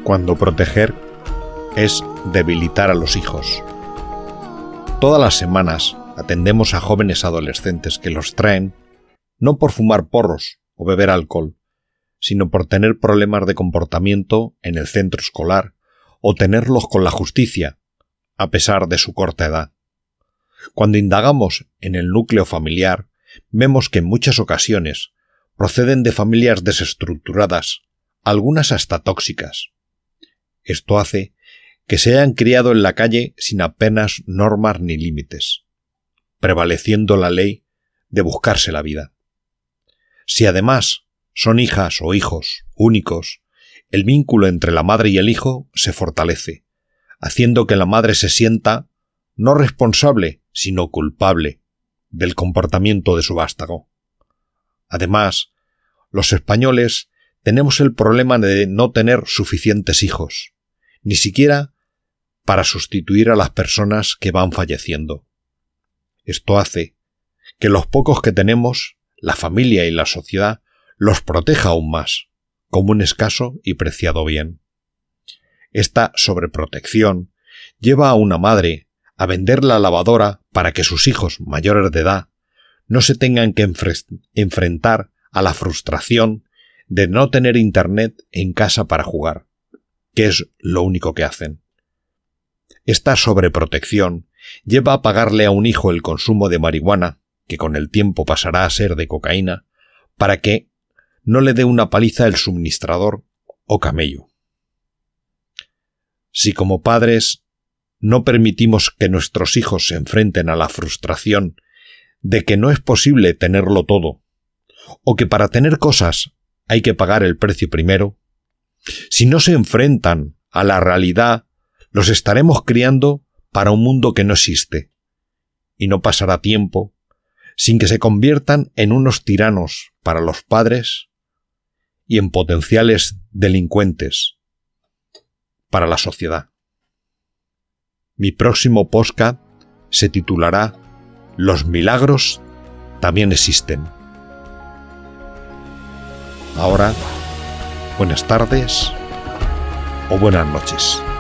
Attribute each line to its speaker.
Speaker 1: cuando proteger es debilitar a los hijos. Todas las semanas atendemos a jóvenes adolescentes que los traen no por fumar porros o beber alcohol, sino por tener problemas de comportamiento en el centro escolar o tenerlos con la justicia, a pesar de su corta edad. Cuando indagamos en el núcleo familiar, vemos que en muchas ocasiones proceden de familias desestructuradas, algunas hasta tóxicas. Esto hace que se hayan criado en la calle sin apenas normas ni límites, prevaleciendo la ley de buscarse la vida. Si además son hijas o hijos únicos, el vínculo entre la madre y el hijo se fortalece, haciendo que la madre se sienta no responsable, sino culpable del comportamiento de su vástago. Además, los españoles tenemos el problema de no tener suficientes hijos, ni siquiera para sustituir a las personas que van falleciendo. Esto hace que los pocos que tenemos, la familia y la sociedad, los proteja aún más, como un escaso y preciado bien. Esta sobreprotección lleva a una madre a vender la lavadora para que sus hijos mayores de edad no se tengan que enfrentar a la frustración de no tener internet en casa para jugar, que es lo único que hacen. Esta sobreprotección lleva a pagarle a un hijo el consumo de marihuana, que con el tiempo pasará a ser de cocaína, para que no le dé una paliza el suministrador o camello. Si como padres no permitimos que nuestros hijos se enfrenten a la frustración de que no es posible tenerlo todo, o que para tener cosas hay que pagar el precio primero, si no se enfrentan a la realidad, los estaremos criando para un mundo que no existe, y no pasará tiempo sin que se conviertan en unos tiranos para los padres y en potenciales delincuentes para la sociedad. Mi próximo podcast se titulará «Los milagros también existen». Ahora, buenas tardes o buenas noches.